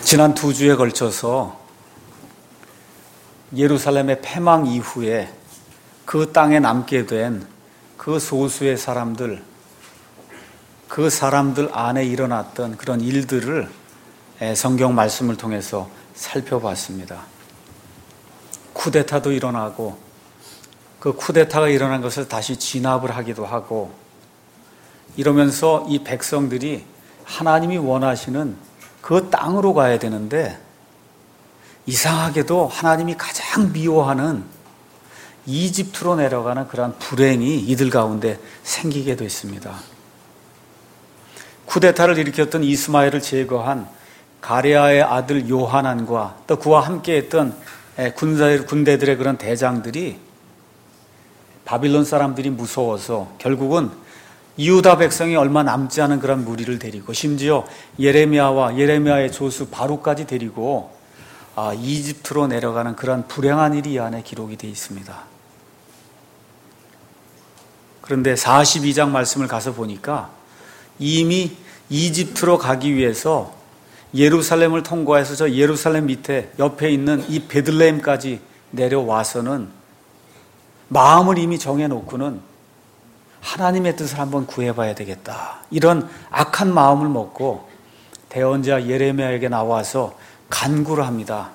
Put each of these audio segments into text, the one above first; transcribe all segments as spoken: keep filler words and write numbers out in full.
지난 두 주에 걸쳐서 예루살렘의 패망 이후에 그 땅에 남게 된 그 소수의 사람들, 그 사람들 안에 일어났던 그런 일들을 성경 말씀을 통해서 살펴봤습니다. 쿠데타도 일어나고 그 쿠데타가 일어난 것을 다시 진압을 하기도 하고, 이러면서 이 백성들이 하나님이 원하시는 그 땅으로 가야 되는데 이상하게도 하나님이 가장 미워하는 이집트로 내려가는 그러한 불행이 이들 가운데 생기게 됐습니다. 쿠데타를 일으켰던 이스마엘을 제거한 가레아의 아들 요하난과 또 그와 함께했던 군대들의 그런 대장들이 바빌론 사람들이 무서워서 결국은 유다 백성이 얼마 남지 않은 그런 무리를 데리고, 심지어 예레미야와 예레미야의 조수 바룩까지 데리고 아, 이집트로 내려가는 그런 불행한 일이 이 안에 기록이 되어 있습니다. 그런데 사십이 장 말씀을 가서 보니까 이미 이집트로 가기 위해서 예루살렘을 통과해서 저 예루살렘 밑에 옆에 있는 이 베들레헴까지 내려와서는 마음을 이미 정해놓고는 하나님의 뜻을 한번 구해봐야 되겠다, 이런 악한 마음을 먹고 대언자 예레미야에게 나와서 간구를 합니다.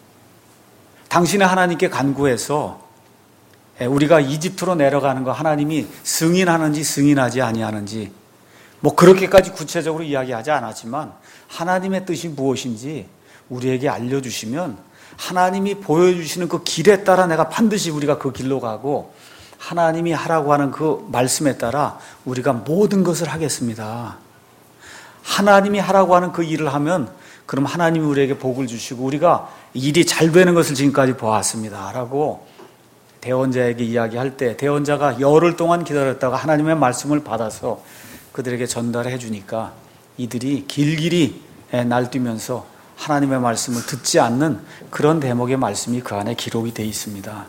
당신의 하나님께 간구해서 우리가 이집트로 내려가는 거 하나님이 승인하는지 승인하지 아니하는지, 뭐 그렇게까지 구체적으로 이야기하지 않았지만 하나님의 뜻이 무엇인지 우리에게 알려주시면 하나님이 보여주시는 그 길에 따라 내가 반드시 우리가 그 길로 가고 하나님이 하라고 하는 그 말씀에 따라 우리가 모든 것을 하겠습니다. 하나님이 하라고 하는 그 일을 하면 그럼 하나님이 우리에게 복을 주시고 우리가 일이 잘 되는 것을 지금까지 보았습니다 라고 대언자에게 이야기할 때, 대언자가 열흘 동안 기다렸다가 하나님의 말씀을 받아서 그들에게 전달해 주니까 이들이 길길이 날뛰면서 하나님의 말씀을 듣지 않는 그런 대목의 말씀이 그 안에 기록이 되어 있습니다.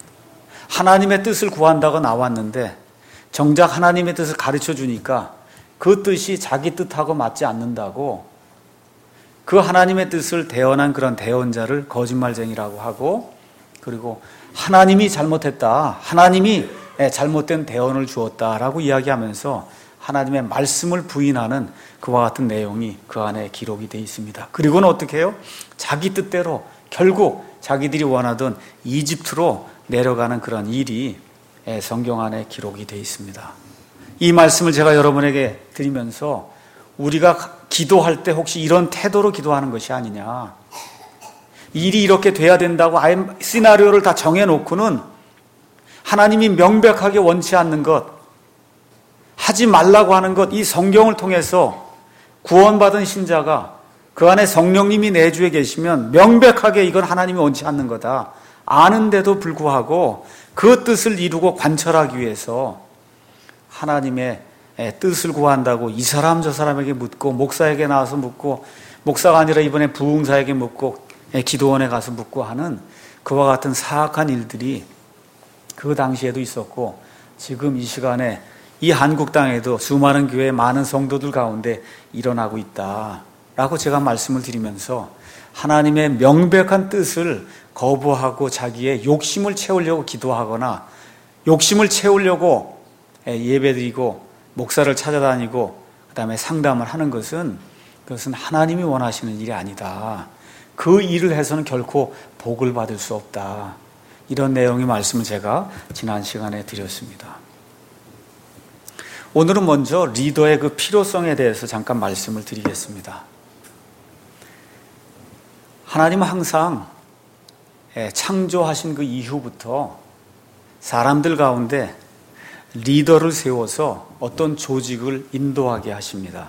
하나님의 뜻을 구한다고 나왔는데 정작 하나님의 뜻을 가르쳐 주니까 그 뜻이 자기 뜻하고 맞지 않는다고 그 하나님의 뜻을 대언한 그런 대언자를 거짓말쟁이라고 하고, 그리고 하나님이 잘못했다, 하나님이 잘못된 대언을 주었다라고 이야기하면서 하나님의 말씀을 부인하는 그와 같은 내용이 그 안에 기록이 되어 있습니다. 그리고는 어떻게 해요? 자기 뜻대로 결국 자기들이 원하던 이집트로 내려가는 그런 일이 성경 안에 기록이 되어 있습니다. 이 말씀을 제가 여러분에게 드리면서 우리가 기도할 때 혹시 이런 태도로 기도하는 것이 아니냐, 일이 이렇게 돼야 된다고 아예 시나리오를 다 정해놓고는 하나님이 명백하게 원치 않는 것, 하지 말라고 하는 것, 이 성경을 통해서 구원받은 신자가 그 안에 성령님이 내주에 계시면 명백하게 이건 하나님이 원치 않는 거다 아는데도 불구하고 그 뜻을 이루고 관철하기 위해서 하나님의 뜻을 구한다고 이 사람 저 사람에게 묻고, 목사에게 나와서 묻고, 목사가 아니라 이번에 부흥사에게 묻고 기도원에 가서 묻고 하는 그와 같은 사악한 일들이 그 당시에도 있었고 지금 이 시간에 이 한국 땅에도 수많은 교회 많은 성도들 가운데 일어나고 있다라고 제가 말씀을 드리면서 하나님의 명백한 뜻을 거부하고 자기의 욕심을 채우려고 기도하거나 욕심을 채우려고 예배드리고 목사를 찾아다니고 그 다음에 상담을 하는 것은 그것은 하나님이 원하시는 일이 아니다. 그 일을 해서는 결코 복을 받을 수 없다. 이런 내용의 말씀을 제가 지난 시간에 드렸습니다. 오늘은 먼저 리더의 그 필요성에 대해서 잠깐 말씀을 드리겠습니다. 하나님은 항상 창조하신 그 이후부터 사람들 가운데 리더를 세워서 어떤 조직을 인도하게 하십니다.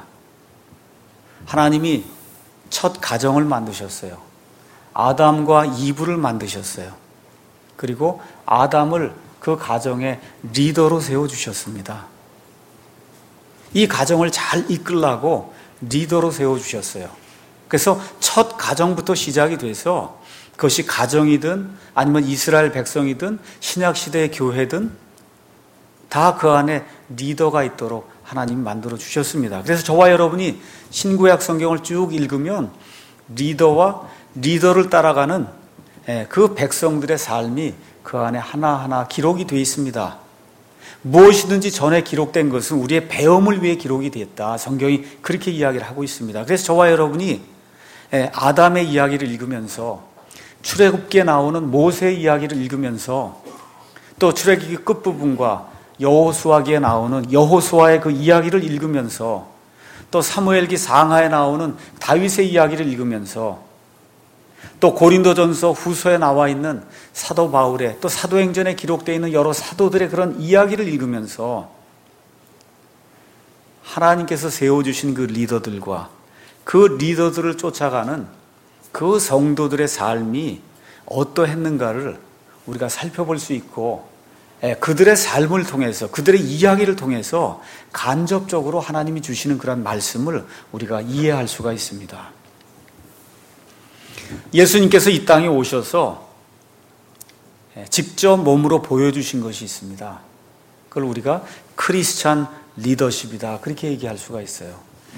하나님이 첫 가정을 만드셨어요. 아담과 이브를 만드셨어요. 그리고 아담을 그 가정의 리더로 세워주셨습니다. 이 가정을 잘 이끌라고 리더로 세워주셨어요. 그래서 첫 가정부터 시작이 돼서 그것이 가정이든 아니면 이스라엘 백성이든 신약시대의 교회든 다 그 안에 리더가 있도록 하나님이 만들어 주셨습니다. 그래서 저와 여러분이 신구약 성경을 쭉 읽으면 리더와 리더를 따라가는 그 백성들의 삶이 그 안에 하나하나 기록이 되어 있습니다. 무엇이든지 전에 기록된 것은 우리의 배움을 위해 기록이 됐다. 성경이 그렇게 이야기를 하고 있습니다. 그래서 저와 여러분이 아담의 이야기를 읽으면서 출애굽기에 나오는 모세의 이야기를 읽으면서 또 출애굽기 끝부분과 여호수아기에 나오는 여호수아의 그 이야기를 읽으면서 또 사무엘기 상하에 나오는 다윗의 이야기를 읽으면서 또 고린도전서 후서에 나와 있는 사도 바울의 또 사도행전에 기록되어 있는 여러 사도들의 그런 이야기를 읽으면서 하나님께서 세워주신 그 리더들과 그 리더들을 쫓아가는 그 성도들의 삶이 어떠했는가를 우리가 살펴볼 수 있고 그들의 삶을 통해서 그들의 이야기를 통해서 간접적으로 하나님이 주시는 그런 말씀을 우리가 이해할 수가 있습니다. 예수님께서 이 땅에 오셔서 직접 몸으로 보여주신 것이 있습니다. 그걸 우리가 크리스찬 리더십이다 그렇게 얘기할 수가 있어요.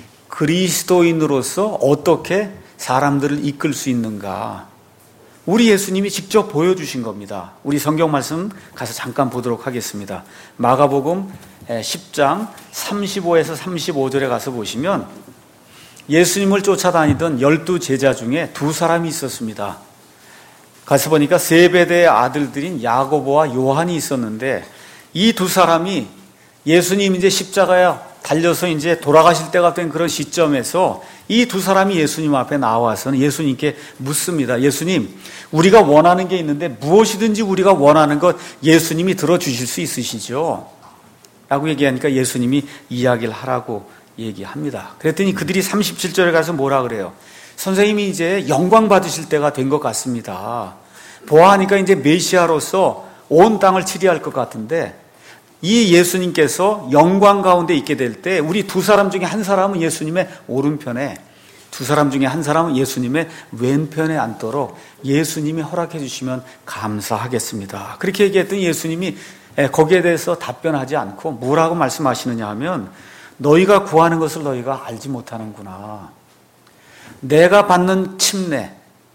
그리스도인으로서 어떻게 사람들을 이끌 수 있는가, 우리 예수님이 직접 보여주신 겁니다. 우리 성경 말씀 가서 잠깐 보도록 하겠습니다. 마가복음 십 장 삼십오에서 삼십오 절에 가서 보시면 예수님을 쫓아다니던 열두 제자 중에 두 사람이 있었습니다. 가서 보니까 세베대의 아들들인 야고보와 요한이 있었는데 이 두 사람이 예수님 이제 십자가에 달려서 이제 돌아가실 때가 된 그런 시점에서 이 두 사람이 예수님 앞에 나와서는 예수님께 묻습니다. 예수님, 우리가 원하는 게 있는데 무엇이든지 우리가 원하는 것 예수님이 들어주실 수 있으시죠? 라고 얘기하니까 예수님이 이야기를 하라고 얘기합니다. 그랬더니 그들이 삼십칠 절에 가서 뭐라 그래요? 선생님이 이제 영광 받으실 때가 된 것 같습니다. 보아하니까 이제 메시아로서 온 땅을 치리할 것 같은데 이 예수님께서 영광 가운데 있게 될 때 우리 두 사람 중에 한 사람은 예수님의 오른편에, 두 사람 중에 한 사람은 예수님의 왼편에 앉도록 예수님이 허락해 주시면 감사하겠습니다. 그렇게 얘기했더니 예수님이 거기에 대해서 답변하지 않고 뭐라고 말씀하시느냐 하면, 너희가 구하는 것을 너희가 알지 못하는구나. 내가 받는 침례,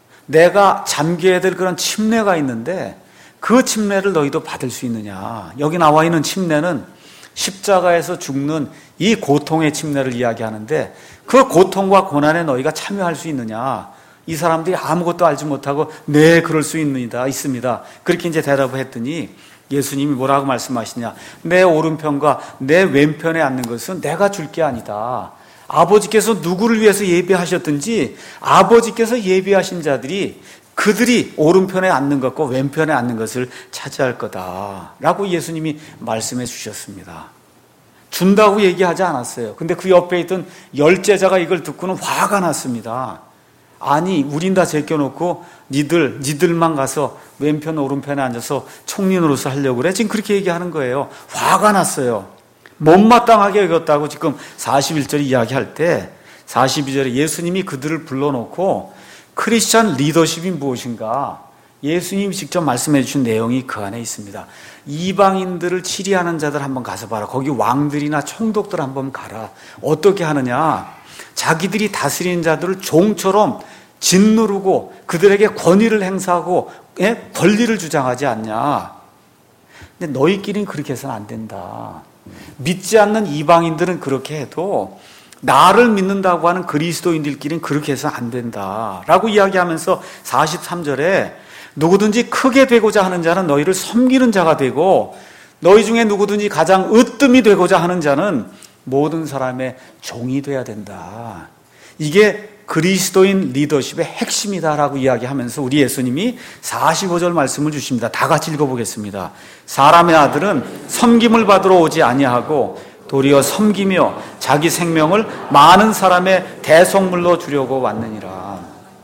내가 잠겨야 될 그런 침례가 있는데 그 침례를 너희도 받을 수 있느냐. 여기 나와 있는 침례는 십자가에서 죽는 이 고통의 침례를 이야기하는데 그 고통과 고난에 너희가 참여할 수 있느냐. 이 사람들이 아무것도 알지 못하고 네, 그럴 수 있습니다. 있습니다. 그렇게 이제 대답을 했더니 예수님이 뭐라고 말씀하시냐. 내 오른편과 내 왼편에 앉는 것은 내가 줄 게 아니다. 아버지께서 누구를 위해서 예비하셨든지 아버지께서 예비하신 자들이 그들이 오른편에 앉는 것과 왼편에 앉는 것을 차지할 거다 라고 예수님이 말씀해 주셨습니다. 준다고 얘기하지 않았어요. 근데 그 옆에 있던 열 제자가 이걸 듣고는 화가 났습니다. 아니, 우린 다 제껴놓고 니들, 니들만 가서 왼편 오른편에 앉아서 총리노릇을 하려고 그래? 지금 그렇게 얘기하는 거예요. 화가 났어요. 못마땅하게 여겼다고 지금 사십일 절에 이야기할 때 사십이 절에 예수님이 그들을 불러놓고 크리스찬 리더십이 무엇인가? 예수님이 직접 말씀해 주신 내용이 그 안에 있습니다. 이방인들을 치리하는 자들 한번 가서 봐라. 거기 왕들이나 총독들 한번 가라. 어떻게 하느냐? 자기들이 다스리는 자들을 종처럼 짓누르고 그들에게 권위를 행사하고 예? 권리를 주장하지 않냐? 근데 너희끼리는 그렇게 해서는 안 된다. 믿지 않는 이방인들은 그렇게 해도 나를 믿는다고 하는 그리스도인들끼리는 그렇게 해서 안 된다 라고 이야기하면서 사십삼 절에 누구든지 크게 되고자 하는 자는 너희를 섬기는 자가 되고 너희 중에 누구든지 가장 으뜸이 되고자 하는 자는 모든 사람의 종이 돼야 된다. 이게 그리스도인 리더십의 핵심이다라고 이야기하면서 우리 예수님이 사십오 절 말씀을 주십니다. 다 같이 읽어보겠습니다. 사람의 아들은 섬김을 받으러 오지 아니하고 도리어 섬기며 자기 생명을 많은 사람의 대속물로 주려고 왔느니라.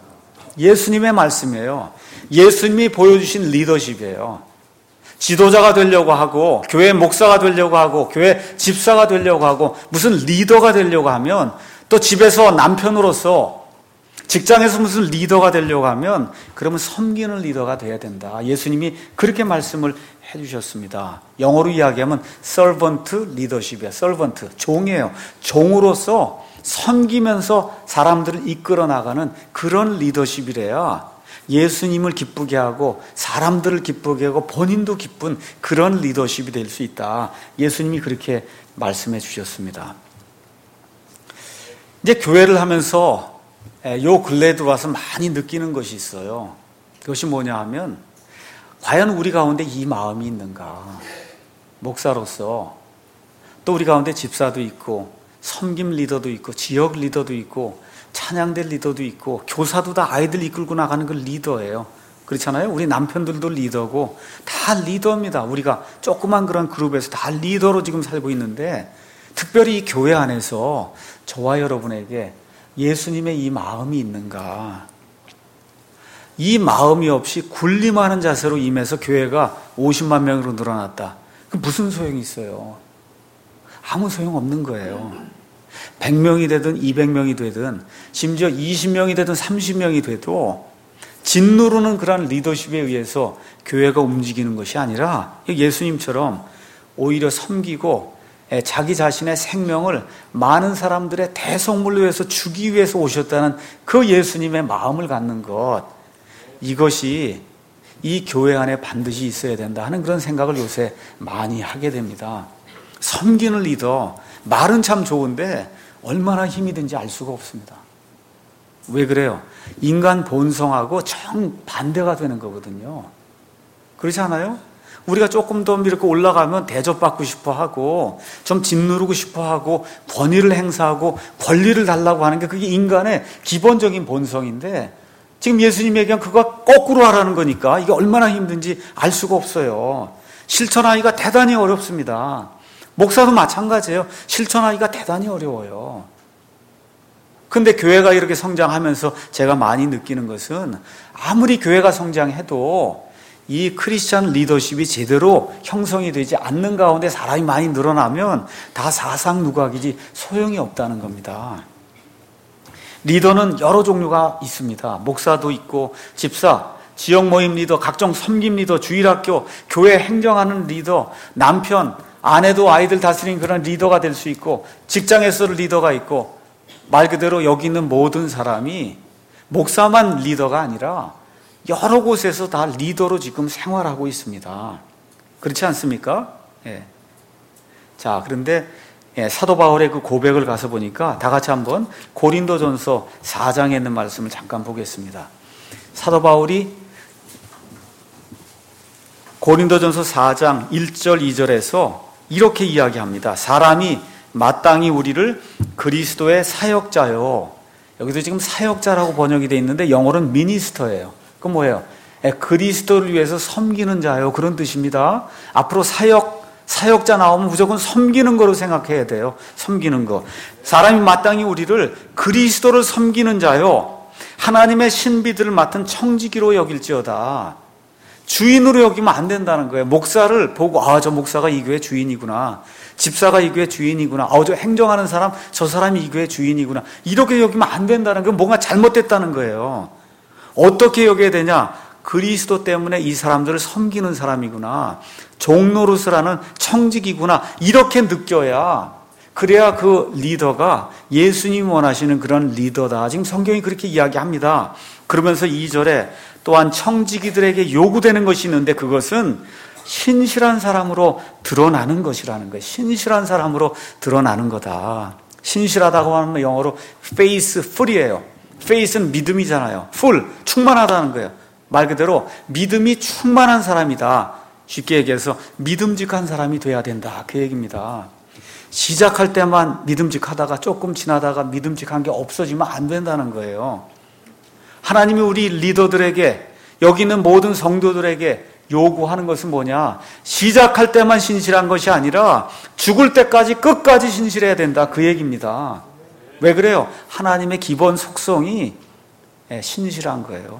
예수님의 말씀이에요. 예수님이 보여주신 리더십이에요. 지도자가 되려고 하고 교회 목사가 되려고 하고 교회 집사가 되려고 하고 무슨 리더가 되려고 하면 또 집에서 남편으로서 직장에서 무슨 리더가 되려고 하면 그러면 섬기는 리더가 돼야 된다. 예수님이 그렇게 말씀을 해주셨습니다. 영어로 이야기하면 servant leadership이야. servant, 종이에요. 종으로서 섬기면서 사람들을 이끌어 나가는 그런 리더십이래야 예수님을 기쁘게 하고 사람들을 기쁘게 하고 본인도 기쁜 그런 리더십이 될 수 있다. 예수님이 그렇게 말씀해 주셨습니다. 이제 교회를 하면서 요 근래에 들어와서 많이 느끼는 것이 있어요. 그것이 뭐냐 하면 과연 우리 가운데 이 마음이 있는가. 목사로서 또 우리 가운데 집사도 있고 섬김 리더도 있고 지역 리더도 있고 찬양대 리더도 있고 교사도 다 아이들 이끌고 나가는 그 리더예요. 그렇잖아요. 우리 남편들도 리더고 다 리더입니다. 우리가 조그만 그런 그룹에서 다 리더로 지금 살고 있는데 특별히 이 교회 안에서 저와 여러분에게 예수님의 이 마음이 있는가. 이 마음이 없이 군림하는 자세로 임해서 교회가 오십만 명으로 늘어났다. 그 무슨 소용이 있어요? 아무 소용 없는 거예요. 백 명이 되든 이백 명이 되든 심지어 이십 명이 되든 삼십 명이 돼도 짓누르는 그런 리더십에 의해서 교회가 움직이는 것이 아니라 예수님처럼 오히려 섬기고 자기 자신의 생명을 많은 사람들의 대성물로 위해서 주기 위해서 오셨다는 그 예수님의 마음을 갖는 것, 이것이 이 교회 안에 반드시 있어야 된다 하는 그런 생각을 요새 많이 하게 됩니다. 섬기는 리더, 말은 참 좋은데 얼마나 힘이 든지 알 수가 없습니다. 왜 그래요? 인간 본성하고 정반대가 되는 거거든요. 그렇지 않아요? 우리가 조금 더 이렇게 올라가면 대접받고 싶어 하고 좀 짓누르고 싶어 하고 권위를 행사하고 권리를 달라고 하는 게 그게 인간의 기본적인 본성인데 지금 예수님 얘기한 그거 거꾸로 하라는 거니까 이게 얼마나 힘든지 알 수가 없어요. 실천하기가 대단히 어렵습니다. 목사도 마찬가지예요. 실천하기가 대단히 어려워요. 근데 교회가 이렇게 성장하면서 제가 많이 느끼는 것은 아무리 교회가 성장해도 이 크리스찬 리더십이 제대로 형성이 되지 않는 가운데 사람이 많이 늘어나면 다 사상 누각이지 소용이 없다는 겁니다. 리더는 여러 종류가 있습니다. 목사도 있고 집사, 지역 모임 리더, 각종 섬김 리더, 주일학교, 교회 행정하는 리더, 남편, 아내도 아이들 다스리는 그런 리더가 될 수 있고 직장에서 리더가 있고 말 그대로 여기 있는 모든 사람이 목사만 리더가 아니라 여러 곳에서 다 리더로 지금 생활하고 있습니다. 그렇지 않습니까? 예. 자, 그런데 예, 사도 바울의 그 고백을 가서 보니까 다 같이 한번 고린도전서 사 장에 있는 말씀을 잠깐 보겠습니다. 사도 바울이 고린도전서 사 장 일 절 이 절에서 이렇게 이야기합니다. 사람이 마땅히 우리를 그리스도의 사역자요. 여기도 지금 사역자라고 번역이 되어 있는데 영어로는 미니스터예요. 그건 뭐예요? 그리스도를 위해서 섬기는 자요. 그런 뜻입니다. 앞으로 사역, 사역자 나오면 무조건 섬기는 거로 생각해야 돼요. 섬기는 거. 사람이 마땅히 우리를 그리스도를 섬기는 자요. 하나님의 신비들을 맡은 청지기로 여길지어다. 주인으로 여기면 안 된다는 거예요. 목사를 보고 아, 저 목사가 이 교회 주인이구나. 집사가 이 교회 주인이구나. 아, 저 행정하는 사람, 저 사람이 이 교회 주인이구나. 이렇게 여기면 안 된다는 건 뭔가 잘못됐다는 거예요. 어떻게 여겨야 되냐? 그리스도 때문에 이 사람들을 섬기는 사람이구나. 종노릇을 청직이구나. 이렇게 느껴야, 그래야 그 리더가 예수님이 원하시는 그런 리더다. 지금 성경이 그렇게 이야기합니다. 그러면서 이 절에 또한 청지기들에게 요구되는 것이 있는데 그것은 신실한 사람으로 드러나는 것이라는 거예요. 신실한 사람으로 드러나는 거다. 신실하다고 하는 영어로 faithful이에요. faith는 믿음이잖아요. full, 충만하다는 거예요. 말 그대로 믿음이 충만한 사람이다. 쉽게 얘기해서 믿음직한 사람이 돼야 된다. 그 얘기입니다. 시작할 때만 믿음직하다가 조금 지나다가 믿음직한 게 없어지면 안 된다는 거예요. 하나님이 우리 리더들에게, 여기 있는 모든 성도들에게 요구하는 것은 뭐냐? 시작할 때만 신실한 것이 아니라 죽을 때까지 끝까지 신실해야 된다. 그 얘기입니다. 왜 그래요? 하나님의 기본 속성이 신실한 거예요.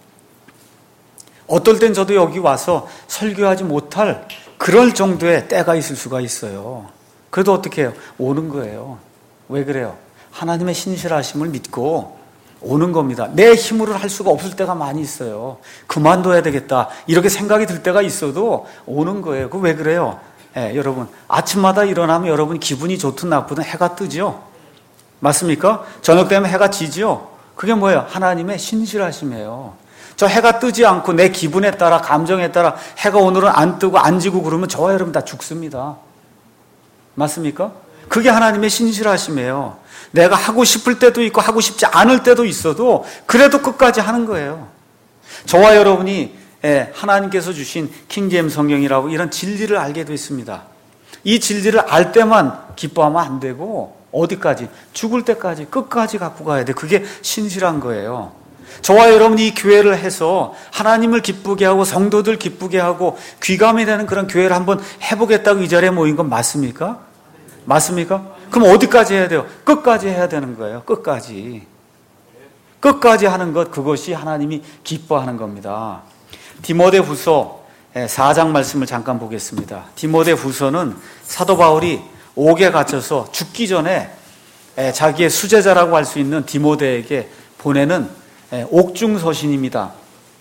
어떨 땐 저도 여기 와서 설교하지 못할 그럴 정도의 때가 있을 수가 있어요. 그래도 어떻게 해요? 오는 거예요. 왜 그래요? 하나님의 신실하심을 믿고 오는 겁니다. 내 힘으로 할 수가 없을 때가 많이 있어요. 그만둬야 되겠다 이렇게 생각이 들 때가 있어도 오는 거예요. 그 왜 그래요? 예, 여러분 아침마다 일어나면 여러분 기분이 좋든 나쁘든 해가 뜨죠. 맞습니까? 저녁 되면 해가 지지요. 그게 뭐예요? 하나님의 신실하심이에요. 저 해가 뜨지 않고 내 기분에 따라 감정에 따라 해가 오늘은 안 뜨고 안 지고 그러면 저와 여러분 다 죽습니다. 맞습니까? 그게 하나님의 신실하심이에요. 내가 하고 싶을 때도 있고 하고 싶지 않을 때도 있어도 그래도 끝까지 하는 거예요. 저와 여러분이 하나님께서 주신 킹제임스 성경이라고 이런 진리를 알게 됐습니다. 이 진리를 알 때만 기뻐하면 안 되고 어디까지? 죽을 때까지 끝까지 갖고 가야 돼. 그게 신실한 거예요. 저와 여러분이 이 교회를 해서 하나님을 기쁘게 하고 성도들 기쁘게 하고 귀감이 되는 그런 교회를 한번 해보겠다고 이 자리에 모인 건 맞습니까? 맞습니까? 그럼 어디까지 해야 돼요? 끝까지 해야 되는 거예요. 끝까지. 끝까지 하는 것, 그것이 하나님이 기뻐하는 겁니다. 디모데후서 사 장 말씀을 잠깐 보겠습니다. 디모데후서는 사도 바울이 옥에 갇혀서 죽기 전에 자기의 수제자라고 할 수 있는 디모데에게 보내는 옥중서신입니다.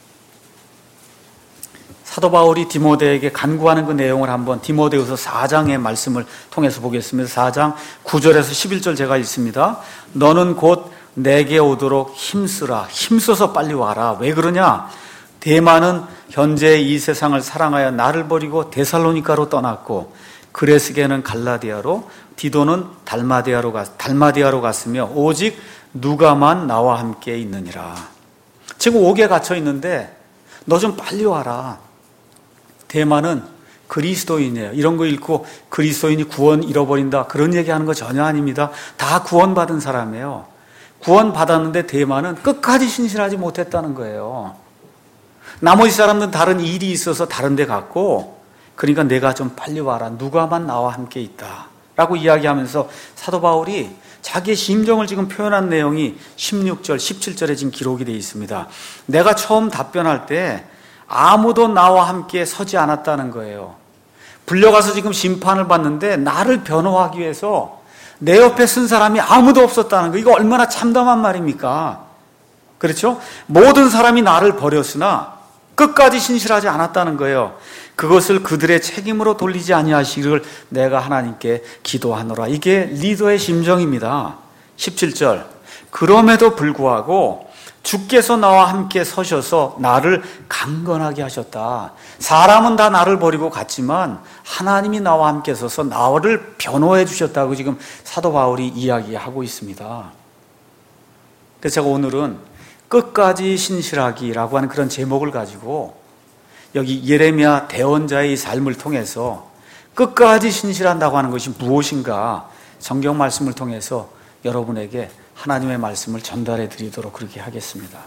사도 바울이 디모데에게 간구하는 그 내용을 한번 디모데후서 사 장의 말씀을 통해서 보겠습니다. 사 장 구 절에서 십일 절 제가 읽습니다. 너는 곧 내게 오도록 힘쓰라. 힘써서 빨리 와라. 왜 그러냐? 데마는 현재 이 세상을 사랑하여 나를 버리고 데살로니가로 떠났고 그레스게는 갈라디아로 디도는 달마디아로, 갔, 달마디아로 갔으며 오직 누가만 나와 함께 있느니라. 지금 옥에 갇혀 있는데 너 좀 빨리 와라. 데마는 그리스도인이에요. 이런 거 읽고 그리스도인이 구원 잃어버린다 그런 얘기하는 거 전혀 아닙니다. 다 구원받은 사람이에요. 구원받았는데 데마는 끝까지 신실하지 못했다는 거예요. 나머지 사람들은 다른 일이 있어서 다른 데 갔고 그러니까 내가 좀 빨리 와라. 누가만 나와 함께 있다 라고 이야기하면서 사도 바울이 자기의 심정을 지금 표현한 내용이 십육 절, 십칠 절에 지금 기록이 되어 있습니다. 내가 처음 답변할 때 아무도 나와 함께 서지 않았다는 거예요. 불려가서 지금 심판을 받는데 나를 변호하기 위해서 내 옆에 쓴 사람이 아무도 없었다는 거. 이거 얼마나 참담한 말입니까? 그렇죠? 모든 사람이 나를 버렸으나 끝까지 신실하지 않았다는 거예요. 그것을 그들의 책임으로 돌리지 아니하시기를 내가 하나님께 기도하노라. 이게 리더의 심정입니다. 십칠 절. 그럼에도 불구하고 주께서 나와 함께 서셔서 나를 강건하게 하셨다. 사람은 다 나를 버리고 갔지만 하나님이 나와 함께 서서 나를 변호해 주셨다고 지금 사도 바울이 이야기하고 있습니다. 그래서 제가 오늘은 끝까지 신실하기라고 하는 그런 제목을 가지고 여기 예레미야 대언자의 삶을 통해서 끝까지 신실한다고 하는 것이 무엇인가 성경 말씀을 통해서 여러분에게 하나님의 말씀을 전달해 드리도록 그렇게 하겠습니다.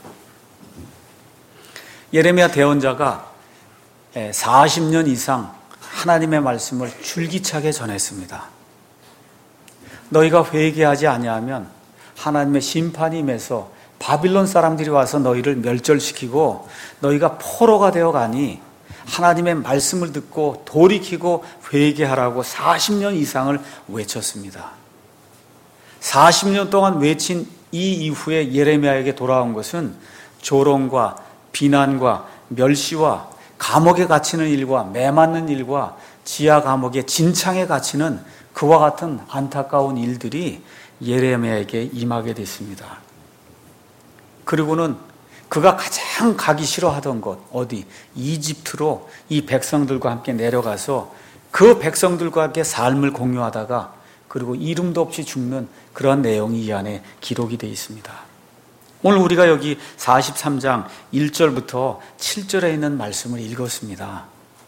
예레미야 대언자가 사십 년 이상 하나님의 말씀을 줄기차게 전했습니다. 너희가 회개하지 아니하면 하나님의 심판이 임해서 바빌론 사람들이 와서 너희를 멸절시키고 너희가 포로가 되어 가니 하나님의 말씀을 듣고 돌이키고 회개하라고 사십 년 이상을 외쳤습니다. 사십 년 동안 외친 이 이후에 예레미야에게 돌아온 것은 조롱과 비난과 멸시와 감옥에 갇히는 일과 매맞는 일과 지하 감옥에 진창에 갇히는 그와 같은 안타까운 일들이 예레미야에게 임하게 됐습니다. 그리고는 그가 가장 가기 싫어하던 곳 어디? 이집트로 이 백성들과 함께 내려가서 그 백성들과 함께 삶을 공유하다가 그리고 이름도 없이 죽는 그런 내용이 이 안에 기록이 되어 있습니다. 오늘 우리가 여기 사십삼 장 일 절부터 칠 절에 있는 말씀을 읽었습니다.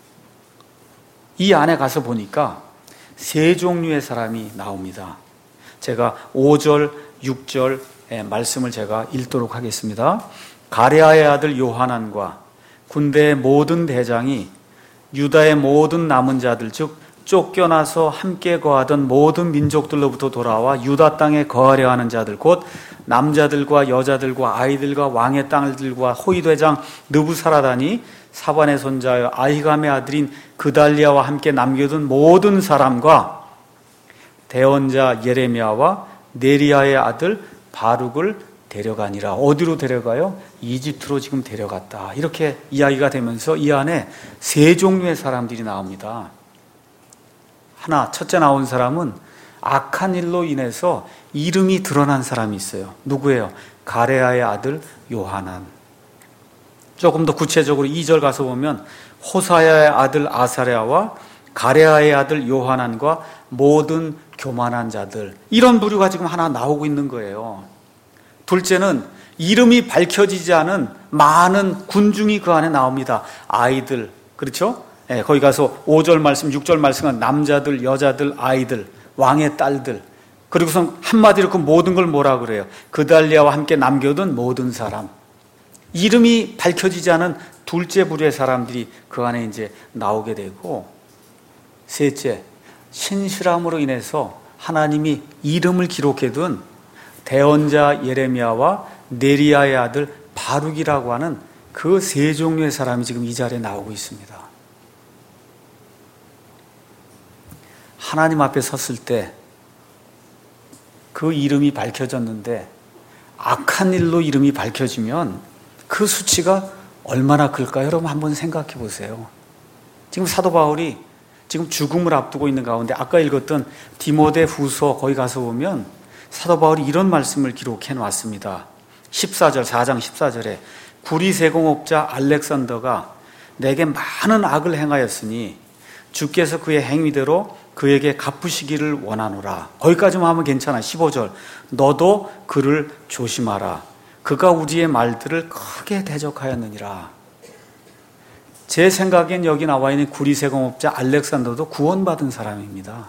이 안에 가서 보니까 세 종류의 사람이 나옵니다. 제가 오 절, 육 절의 말씀을 제가 읽도록 하겠습니다. 가레아의 아들 요하난과 군대의 모든 대장이 유다의 모든 남은 자들 즉 쫓겨나서 함께 거하던 모든 민족들로부터 돌아와 유다 땅에 거하려 하는 자들 곧 남자들과 여자들과 아이들과 왕의 딸들과 호위대장 느부사라단이 사반의 손자여 아히감의 아들인 그달리아와 함께 남겨둔 모든 사람과 대언자 예레미야와 네리야의 아들 바룩을 데려가니라. 어디로 데려가요? 이집트로 지금 데려갔다. 이렇게 이야기가 되면서 이 안에 세 종류의 사람들이 나옵니다. 하나, 첫째 나온 사람은 악한 일로 인해서 이름이 드러난 사람이 있어요. 누구예요? 가레아의 아들 요하난. 조금 더 구체적으로 이 절 가서 보면 호사야의 아들 아사랴와 가레아의 아들 요하난과 모든 교만한 자들, 이런 부류가 지금 하나 나오고 있는 거예요. 둘째는 이름이 밝혀지지 않은 많은 군중이 그 안에 나옵니다. 아이들, 그렇죠? 네, 거기 가서 오 절 말씀, 육 절 말씀은 남자들, 여자들, 아이들, 왕의 딸들, 그리고선 한마디로 그 모든 걸 뭐라 그래요? 그달리아와 함께 남겨둔 모든 사람. 이름이 밝혀지지 않은 둘째 부류의 사람들이 그 안에 이제 나오게 되고, 셋째, 신실함으로 인해서 하나님이 이름을 기록해둔 대언자 예레미야와 네리야의 아들 바룩이라고 하는 그 세 종류의 사람이 지금 이 자리에 나오고 있습니다. 하나님 앞에 섰을 때 그 이름이 밝혀졌는데 악한 일로 이름이 밝혀지면 그 수치가 얼마나 클까요? 여러분 한번 생각해 보세요. 지금 사도 바울이 지금 죽음을 앞두고 있는 가운데 아까 읽었던 디모데 후서 거기 가서 보면 사도 바울이 이런 말씀을 기록해 놨습니다. 십사 절, 사 장 십사 절에 구리 세공업자 알렉산더가 내게 많은 악을 행하였으니 주께서 그의 행위대로 그에게 갚으시기를 원하노라. 거기까지만 하면 괜찮아. 십오 절, 너도 그를 조심하라. 그가 우리의 말들을 크게 대적하였느니라. 제 생각엔 여기 나와 있는 구리세공업자 알렉산더도 구원받은 사람입니다.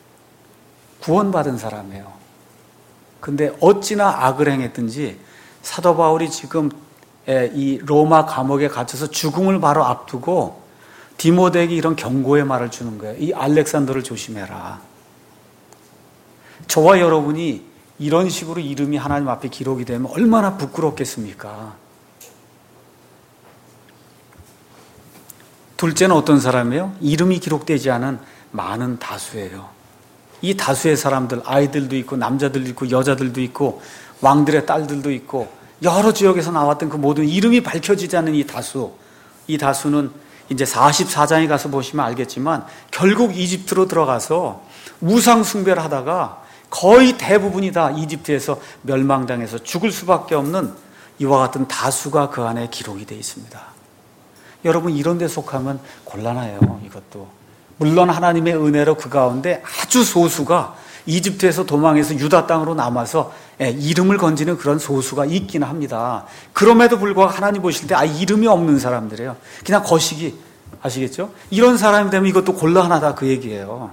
구원받은 사람이에요. 근데 어찌나 악을 행했든지 사도 바울이 지금 이 로마 감옥에 갇혀서 죽음을 바로 앞두고 디모데에게 이런 경고의 말을 주는 거예요. 이 알렉산더를 조심해라. 저와 여러분이 이런 식으로 이름이 하나님 앞에 기록이 되면 얼마나 부끄럽겠습니까? 둘째는 어떤 사람이에요? 이름이 기록되지 않은 많은 다수예요. 이 다수의 사람들, 아이들도 있고 남자들도 있고 여자들도 있고 왕들의 딸들도 있고 여러 지역에서 나왔던 그 모든 이름이 밝혀지지 않는 이 다수, 이 다수는 이제 사십사 장에 가서 보시면 알겠지만 결국 이집트로 들어가서 우상 숭배를 하다가 거의 대부분이 다 이집트에서 멸망당해서 죽을 수밖에 없는 이와 같은 다수가 그 안에 기록이 되어 있습니다. 여러분 이런 데 속하면 곤란해요. 이것도 물론 하나님의 은혜로 그 가운데 아주 소수가 이집트에서 도망해서 유다 땅으로 남아서 이름을 건지는 그런 소수가 있긴 합니다. 그럼에도 불구하고 하나님 보실 때 아, 이름이 없는 사람들이에요. 그냥 거시기, 아시겠죠? 이런 사람이 되면 이것도 곤란하다 그 얘기예요.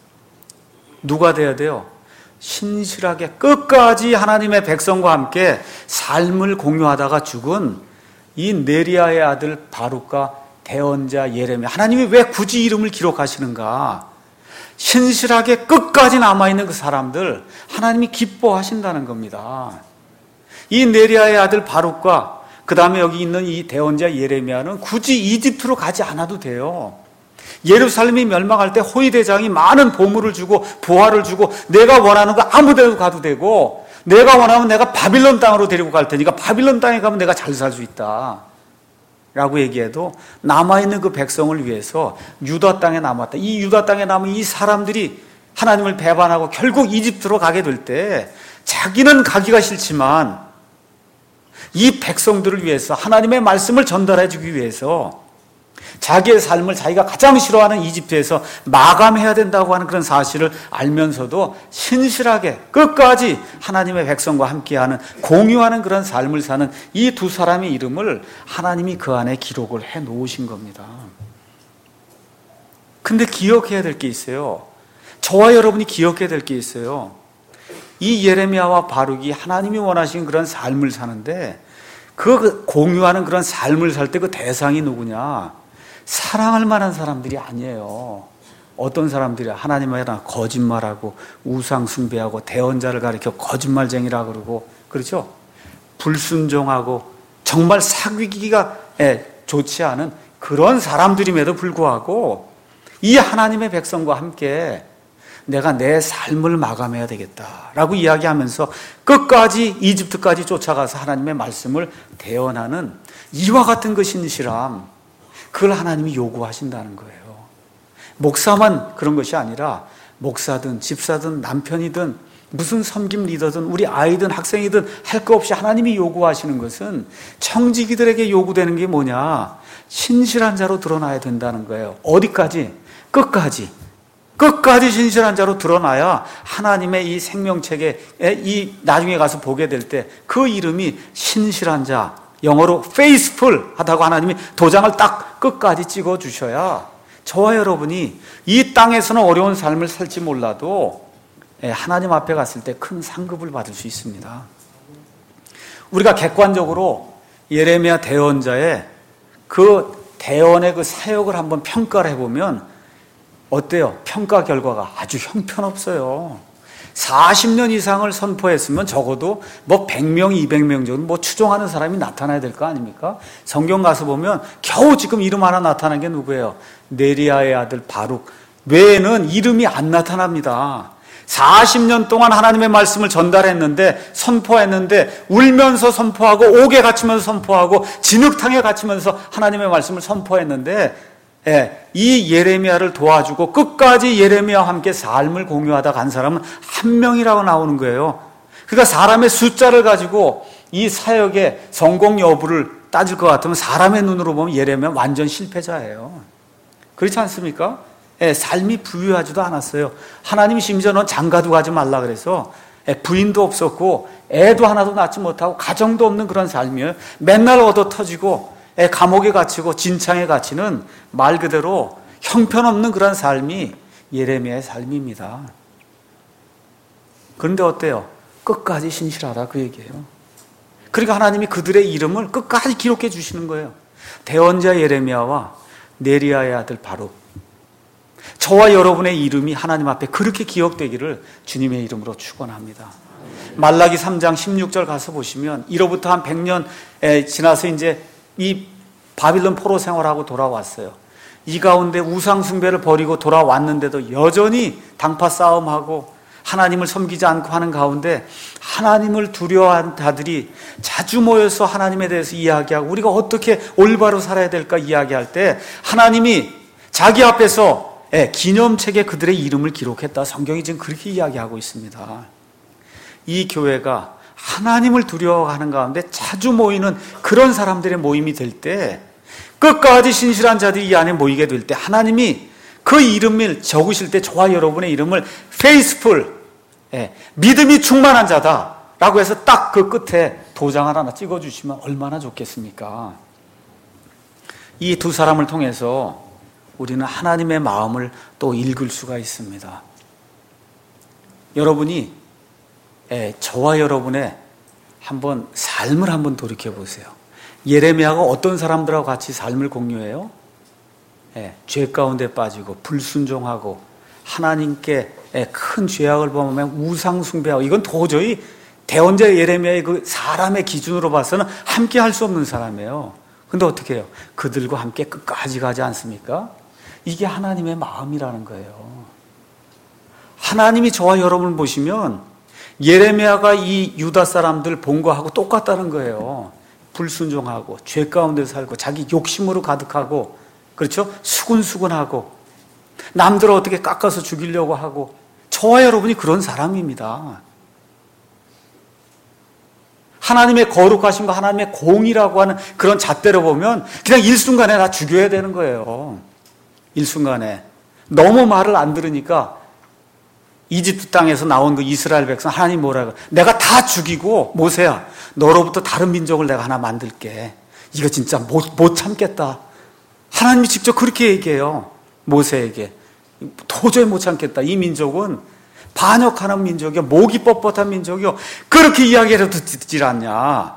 누가 돼야 돼요? 신실하게 끝까지 하나님의 백성과 함께 삶을 공유하다가 죽은 이 네리야의 아들 바룩과 대언자 예레미야. 하나님이 왜 굳이 이름을 기록하시는가? 신실하게 끝까지 남아있는 그 사람들 하나님이 기뻐하신다는 겁니다. 이 네리야의 아들 바룩과 그 다음에 여기 있는 이 대언자 예레미야는 굳이 이집트로 가지 않아도 돼요. 예루살렘이 멸망할 때 호위대장이 많은 보물을 주고 부하를 주고 내가 원하는 거 아무 데도 가도 되고 내가 원하면 내가 바빌론 땅으로 데리고 갈 테니까 바빌론 땅에 가면 내가 잘 살 수 있다 라고 얘기해도 남아있는 그 백성을 위해서 유다 땅에 남았다. 이 유다 땅에 남은 이 사람들이 하나님을 배반하고 결국 이집트로 가게 될 때 자기는 가기가 싫지만 이 백성들을 위해서 하나님의 말씀을 전달해 주기 위해서 자기의 삶을 자기가 가장 싫어하는 이집트에서 마감해야 된다고 하는 그런 사실을 알면서도 신실하게 끝까지 하나님의 백성과 함께하는 공유하는 그런 삶을 사는 이 두 사람의 이름을 하나님이 그 안에 기록을 해 놓으신 겁니다. 근데 기억해야 될 게 있어요. 저와 여러분이 기억해야 될 게 있어요. 이 예레미야와 바룩이 하나님이 원하시는 그런 삶을 사는데 그 공유하는 그런 삶을 살 때 그 대상이 누구냐? 사랑할 만한 사람들이 아니에요. 어떤 사람들이 하나님에 대한 거짓말하고 우상 숭배하고 대언자를 가리켜 거짓말쟁이라 그러고 그렇죠? 불순종하고 정말 사귀기가 좋지 않은 그런 사람들임에도 불구하고 이 하나님의 백성과 함께 내가 내 삶을 마감해야 되겠다라고 이야기하면서 끝까지 이집트까지 쫓아가서 하나님의 말씀을 대언하는 이와 같은 그 신실함, 그걸 하나님이 요구하신다는 거예요. 목사만 그런 것이 아니라 목사든 집사든 남편이든 무슨 섬김 리더든 우리 아이든 학생이든 할 거 없이 하나님이 요구하시는 것은 청지기들에게 요구되는 게 뭐냐? 신실한 자로 드러나야 된다는 거예요. 어디까지? 끝까지. 끝까지 신실한 자로 드러나야 하나님의 이 생명책에 이 나중에 가서 보게 될 때 그 이름이 신실한 자, 영어로 faithful 하다고 하나님이 도장을 딱 끝까지 찍어 주셔야 저와 여러분이 이 땅에서는 어려운 삶을 살지 몰라도 하나님 앞에 갔을 때 큰 상급을 받을 수 있습니다. 우리가 객관적으로 예레미야 대언자의 그 대언의 그 사역을 한번 평가를 해보면 어때요? 평가 결과가 아주 형편없어요. 사십 년 이상을 선포했으면 적어도 뭐 백 명, 이백 명 정도 뭐 추종하는 사람이 나타나야 될 거 아닙니까? 성경 가서 보면 겨우 지금 이름 하나 나타난 게 누구예요? 네리야의 아들 바룩 외에는 이름이 안 나타납니다. 사십 년 동안 하나님의 말씀을 전달했는데, 선포했는데, 울면서 선포하고, 옥에 갇히면서 선포하고, 진흙탕에 갇히면서 하나님의 말씀을 선포했는데, 예, 이 예레미야를 도와주고 끝까지 예레미야와 함께 삶을 공유하다 간 사람은 한 명이라고 나오는 거예요. 그러니까 사람의 숫자를 가지고 이 사역의 성공 여부를 따질 것 같으면 사람의 눈으로 보면 예레미야 완전 실패자예요. 그렇지 않습니까? 예, 삶이 부유하지도 않았어요. 하나님이 심지어 넌 장가도 가지 말라 그래서 예, 부인도 없었고 애도 하나도 낳지 못하고 가정도 없는 그런 삶이에요. 맨날 얻어 터지고 예, 감옥에 갇히고 진창에 갇히는 말 그대로 형편없는 그런 삶이 예레미야의 삶입니다. 그런데 어때요? 끝까지 신실하다 그 얘기예요. 그러니까 하나님이 그들의 이름을 끝까지 기록해 주시는 거예요. 대언자 예레미야와 네리야의 아들 바룩, 저와 여러분의 이름이 하나님 앞에 그렇게 기억되기를 주님의 이름으로 축원합니다. 말라기 삼 장 십육 절 가서 보시면 이로부터 한 백 년 지나서 이제 이 바빌론 포로 생활하고 돌아왔어요. 이 가운데 우상 숭배를 버리고 돌아왔는데도 여전히 당파 싸움하고 하나님을 섬기지 않고 하는 가운데 하나님을 두려워하는 자들이 자주 모여서 하나님에 대해서 이야기하고 우리가 어떻게 올바로 살아야 될까 이야기할 때 하나님이 자기 앞에서 기념책에 그들의 이름을 기록했다. 성경이 지금 그렇게 이야기하고 있습니다. 이 교회가 하나님을 두려워하는 가운데 자주 모이는 그런 사람들의 모임이 될 때, 끝까지 신실한 자들이 이 안에 모이게 될 때 하나님이 그 이름을 적으실 때 저와 여러분의 이름을 faithful, 예, 믿음이 충만한 자다 라고 해서 딱 그 끝에 도장을 하나 찍어주시면 얼마나 좋겠습니까? 이 두 사람을 통해서 우리는 하나님의 마음을 또 읽을 수가 있습니다. 여러분이 예, 저와 여러분의 한번 삶을 한번 돌이켜 보세요. 예레미야가 어떤 사람들하고 같이 삶을 공유해요? 예, 죄 가운데 빠지고 불순종하고 하나님께 예, 큰 죄악을 범하며 우상 숭배하고 이건 도저히 대언자 예레미야의 그 사람의 기준으로 봐서는 함께 할 수 없는 사람이에요. 근데 어떻게 해요? 그들과 함께 끝까지 가지 않습니까? 이게 하나님의 마음이라는 거예요. 하나님이 저와 여러분을 보시면 예레미야가 이 유다 사람들 본 거하고 똑같다는 거예요. 불순종하고 죄 가운데 살고 자기 욕심으로 가득하고 그렇죠? 수근수근하고 남들을 어떻게 깎아서 죽이려고 하고 저와 여러분이 그런 사람입니다. 하나님의 거룩하심과 하나님의 공의라고 하는 그런 잣대로 보면 그냥 일순간에 다 죽여야 되는 거예요. 일순간에. 너무 말을 안 들으니까 이집트 땅에서 나온 그 이스라엘 백성 하나님 뭐라고 내가 다 죽이고 모세야 너로부터 다른 민족을 내가 하나 만들게. 이거 진짜 못, 못 참겠다. 하나님이 직접 그렇게 얘기해요. 모세에게. 도저히 못 참겠다. 이 민족은 반역하는 민족이요. 목이 뻣뻣한 민족이요. 그렇게 이야기해도 듣질 않냐.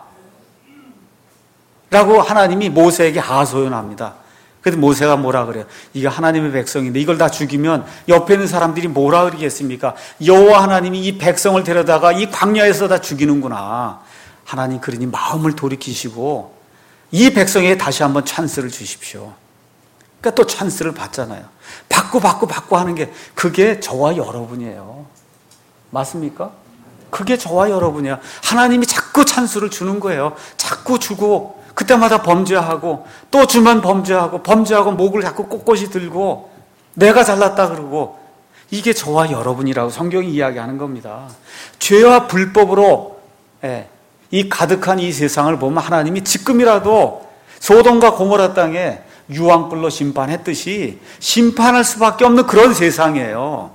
라고 하나님이 모세에게 하소연합니다. 그래서 모세가 뭐라 그래요? 이게 하나님의 백성인데 이걸 다 죽이면 옆에 있는 사람들이 뭐라 그러겠습니까? 여호와 하나님이 이 백성을 데려다가 이 광야에서 다 죽이는구나. 하나님 그러니 마음을 돌이키시고 이 백성에게 다시 한번 찬스를 주십시오. 그러니까 또 찬스를 받잖아요. 받고 받고 받고 하는 게 그게 저와 여러분이에요. 맞습니까? 그게 저와 여러분이야. 하나님이 자꾸 찬스를 주는 거예요. 자꾸 주고 그때마다 범죄하고 또 주면 범죄하고 범죄하고 목을 자꾸 꼿꼿이 들고 내가 잘났다 그러고 이게 저와 여러분이라고 성경이 이야기하는 겁니다. 죄와 불법으로 예, 이 가득한 이 세상을 보면 하나님이 지금이라도 소돔과 고모라 땅에 유황불로 심판했듯이 심판할 수밖에 없는 그런 세상이에요.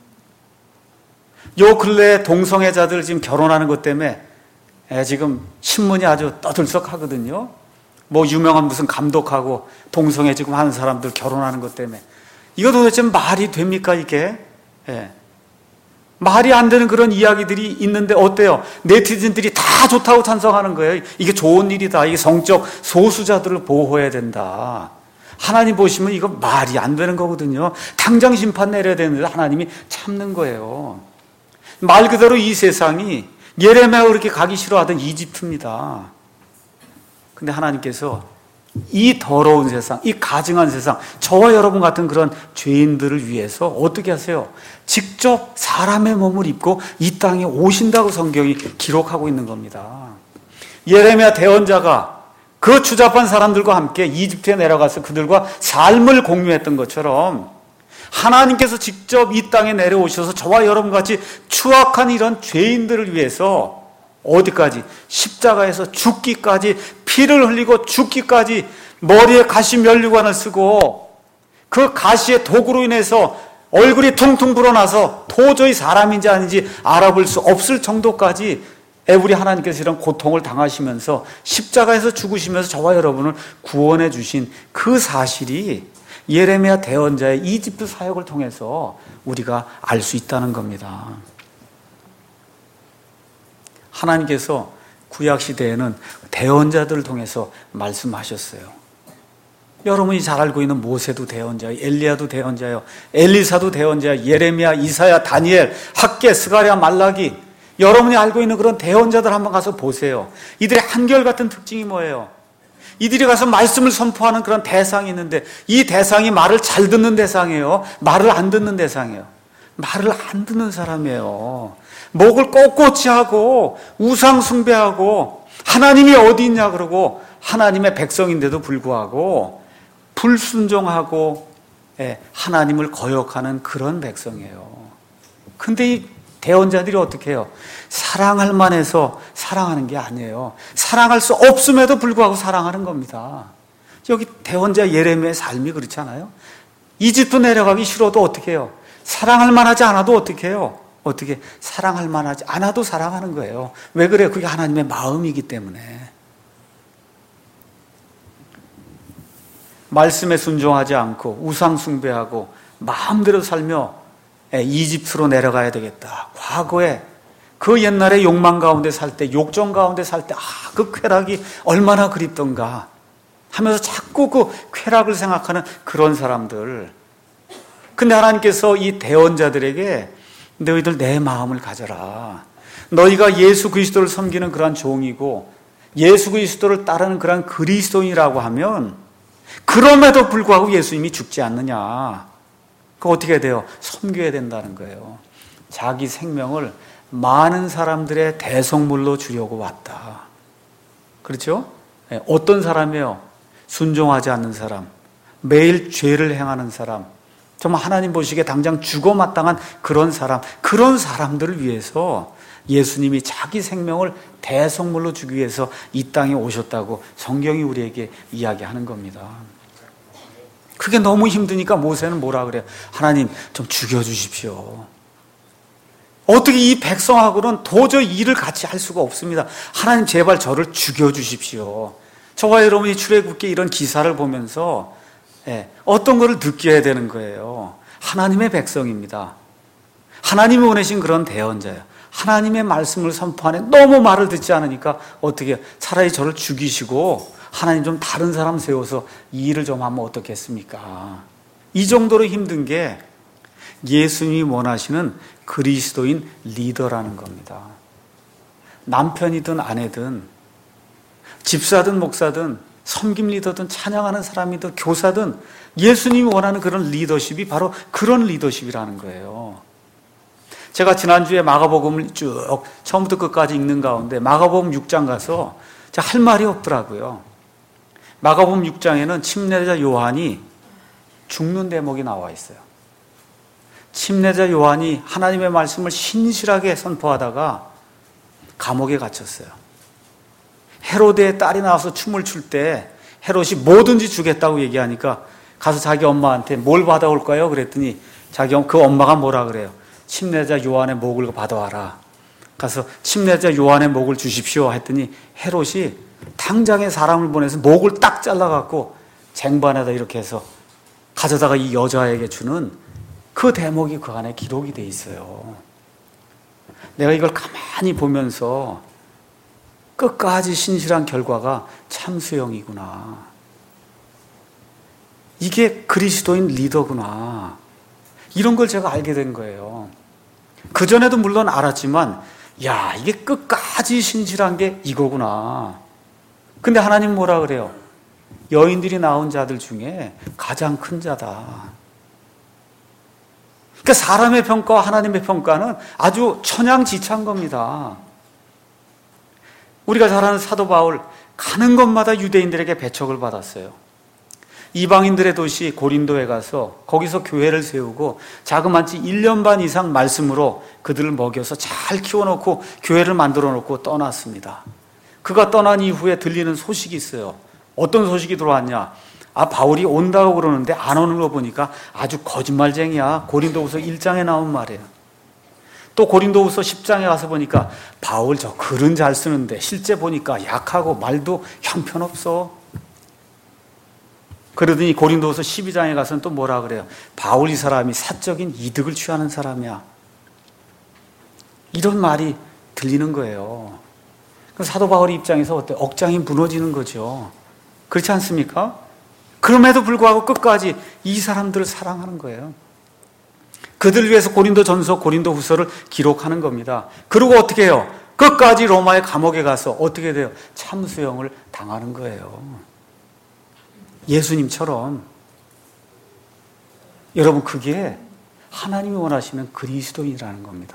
요 근래에 동성애자들 지금 결혼하는 것 때문에 예, 지금 신문이 아주 떠들썩하거든요. 뭐 유명한 무슨 감독하고 동성애 지금 하는 사람들 결혼하는 것 때문에 이거 도대체 말이 됩니까 이게? 예. 말이 안 되는 그런 이야기들이 있는데 어때요? 네티즌들이 다 좋다고 찬성하는 거예요. 이게 좋은 일이다. 이게 성적 소수자들을 보호해야 된다. 하나님 보시면 이거 말이 안 되는 거거든요. 당장 심판 내려야 되는데 하나님이 참는 거예요. 말 그대로 이 세상이 예레미야가 그렇게 가기 싫어하던 이집트입니다. 근데 하나님께서 이 더러운 세상, 이 가증한 세상, 저와 여러분 같은 그런 죄인들을 위해서 어떻게 하세요? 직접 사람의 몸을 입고 이 땅에 오신다고 성경이 기록하고 있는 겁니다. 예레미야 대언자가 그 추잡한 사람들과 함께 이집트에 내려가서 그들과 삶을 공유했던 것처럼 하나님께서 직접 이 땅에 내려오셔서 저와 여러분같이 추악한 이런 죄인들을 위해서 어디까지? 십자가에서 죽기까지, 피를 흘리고 죽기까지 머리에 가시 면류관을 쓰고 그 가시의 독으로 인해서 얼굴이 퉁퉁 불어나서 도저히 사람인지 아닌지 알아볼 수 없을 정도까지 우리 하나님께서 이런 고통을 당하시면서 십자가에서 죽으시면서 저와 여러분을 구원해 주신 그 사실이 예레미야 대언자의 이집트 사역을 통해서 우리가 알 수 있다는 겁니다. 하나님께서 구약시대에는 대언자들을 통해서 말씀하셨어요. 여러분이 잘 알고 있는 모세도 대언자예요. 엘리야도 대언자예요. 엘리사도 대언자예요. 예레미야, 이사야, 다니엘, 학개, 스가랴, 말라기. 여러분이 알고 있는 그런 대언자들 한번 가서 보세요. 이들의 한결같은 특징이 뭐예요? 이들이 가서 말씀을 선포하는 그런 대상이 있는데 이 대상이 말을 잘 듣는 대상이에요? 말을 안 듣는 대상이에요? 말을 안 듣는 사람이에요. 목을 꼿꼿이 하고 우상 숭배하고 하나님이 어디 있냐 그러고 하나님의 백성인데도 불구하고 불순종하고 하나님을 거역하는 그런 백성이에요. 근데 이 대언자들이 어떻게 해요? 사랑할 만해서 사랑하는 게 아니에요. 사랑할 수 없음에도 불구하고 사랑하는 겁니다. 여기 대언자 예레미야의 삶이 그렇지 않아요? 이집트 내려가기 싫어도 어떻게 해요? 사랑할 만하지 않아도 어떻게 해요? 어떻게 사랑할 만하지 않아도 사랑하는 거예요. 왜 그래요? 그게 하나님의 마음이기 때문에. 말씀에 순종하지 않고 우상 숭배하고 마음대로 살며 이집트로 내려가야 되겠다. 과거에 그 옛날에 욕망 가운데 살 때, 욕정 가운데 살 때, 아, 그 쾌락이 얼마나 그립던가 하면서 자꾸 그 쾌락을 생각하는 그런 사람들. 근데 하나님께서 이 대언자들에게 너희들 내 마음을 가져라. 너희가 예수 그리스도를 섬기는 그러한 종이고 예수 그리스도를 따르는 그러한 그리스도인이라고 하면 그럼에도 불구하고 예수님이 죽지 않느냐. 그 어떻게 해야 돼요? 섬겨야 된다는 거예요. 자기 생명을 많은 사람들의 대성물로 주려고 왔다. 그렇죠? 어떤 사람이에요? 순종하지 않는 사람, 매일 죄를 행하는 사람, 정말 하나님 보시기에 당장 죽어 마땅한 그런 사람, 그런 사람들을 위해서 예수님이 자기 생명을 대성물로 주기 위해서 이 땅에 오셨다고 성경이 우리에게 이야기하는 겁니다. 그게 너무 힘드니까 모세는 뭐라 그래요? 하나님 좀 죽여주십시오. 어떻게 이 백성하고는 도저히 일을 같이 할 수가 없습니다. 하나님 제발 저를 죽여주십시오. 저와 여러분이 출애굽기 이런 기사를 보면서 예, 어떤 것을 느껴야 되는 거예요. 하나님의 백성입니다. 하나님이 보내신 그런 대언자예요. 하나님의 말씀을 선포하네. 너무 말을 듣지 않으니까 어떻게 차라리 저를 죽이시고 하나님 좀 다른 사람 세워서 이 일을 좀 하면 어떻겠습니까? 이 정도로 힘든 게 예수님이 원하시는 그리스도인 리더라는 겁니다. 남편이든 아내든 집사든 목사든 섬김 리더든 찬양하는 사람이든 교사든 예수님이 원하는 그런 리더십이 바로 그런 리더십이라는 거예요. 제가 지난주에 마가복음을 쭉 처음부터 끝까지 읽는 가운데 마가복음 육 장 가서 할 말이 없더라고요. 마가복음 육 장에는 침례자 요한이 죽는 대목이 나와 있어요. 침례자 요한이 하나님의 말씀을 신실하게 선포하다가 감옥에 갇혔어요. 헤로데의 딸이 나와서 춤을 출 때 헤롯이 뭐든지 주겠다고 얘기하니까 가서 자기 엄마한테 뭘 받아올까요? 그랬더니 자기 그 엄마가 뭐라 그래요? 침례자 요한의 목을 받아와라. 가서 침례자 요한의 목을 주십시오 했더니 헤롯이 당장에 사람을 보내서 목을 딱 잘라갖고 쟁반에다 이렇게 해서 가져다가 이 여자에게 주는 그 대목이 그 안에 기록이 돼 있어요. 내가 이걸 가만히 보면서 끝까지 신실한 결과가 참수형이구나. 이게 그리스도인 리더구나. 이런 걸 제가 알게 된 거예요. 그전에도 물론 알았지만 야, 이게 끝까지 신실한 게 이거구나. 근데 하나님 뭐라 그래요? 여인들이 낳은 자들 중에 가장 큰 자다. 그러니까 사람의 평가와 하나님의 평가는 아주 천양지차인 겁니다. 우리가 잘 아는 사도 바울, 가는 곳마다 유대인들에게 배척을 받았어요. 이방인들의 도시 고린도에 가서 거기서 교회를 세우고 자그마치 일 년 반 이상 말씀으로 그들을 먹여서 잘 키워놓고 교회를 만들어 놓고 떠났습니다. 그가 떠난 이후에 들리는 소식이 있어요. 어떤 소식이 들어왔냐? 아, 바울이 온다고 그러는데 안 오는 거 보니까 아주 거짓말쟁이야. 고린도후서 일 장에 나온 말이에요. 또 고린도후서 십 장에 가서 보니까 바울 저 글은 잘 쓰는데 실제 보니까 약하고 말도 형편없어. 그러더니 고린도후서 십이 장에 가서는 또 뭐라 그래요? 바울 이 사람이 사적인 이득을 취하는 사람이야. 이런 말이 들리는 거예요. 사도 바울의 입장에서 어때? 억장이 무너지는 거죠. 그렇지 않습니까? 그럼에도 불구하고 끝까지 이 사람들을 사랑하는 거예요. 그들 위해서 고린도 전서, 고린도 후서를 기록하는 겁니다. 그리고 어떻게 해요? 끝까지 로마의 감옥에 가서 어떻게 돼요? 참수형을 당하는 거예요. 예수님처럼. 여러분, 그게 하나님이 원하시는 그리스도인이라는 겁니다.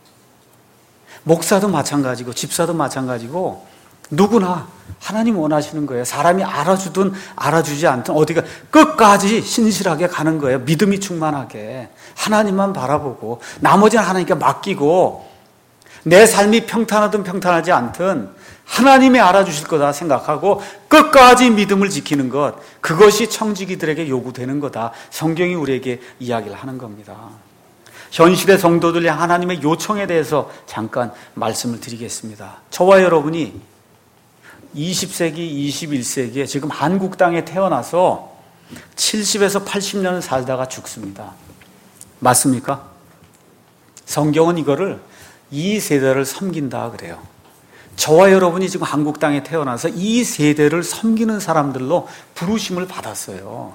목사도 마찬가지고 집사도 마찬가지고 누구나 하나님 원하시는 거예요. 사람이 알아주든 알아주지 않든 어디가 끝까지 신실하게 가는 거예요. 믿음이 충만하게 하나님만 바라보고 나머지는 하나님께 맡기고 내 삶이 평탄하든 평탄하지 않든 하나님이 알아주실 거다 생각하고 끝까지 믿음을 지키는 것, 그것이 청지기들에게 요구되는 거다. 성경이 우리에게 이야기를 하는 겁니다. 현실의 성도들이 하나님의 요청에 대해서 잠깐 말씀을 드리겠습니다. 저와 여러분이 이십 세기, 이십일 세기에 지금 한국 땅에 태어나서 칠십에서 팔십 년을 살다가 죽습니다. 맞습니까? 성경은 이거를 이 세대를 섬긴다 그래요. 저와 여러분이 지금 한국 땅에 태어나서 이 세대를 섬기는 사람들로 부르심을 받았어요.